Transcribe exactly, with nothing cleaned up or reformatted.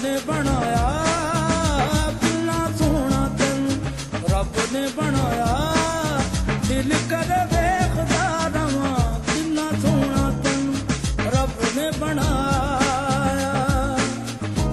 ने बनाया कितना सोना तेन रब ने बनाया दिल कर वेखदा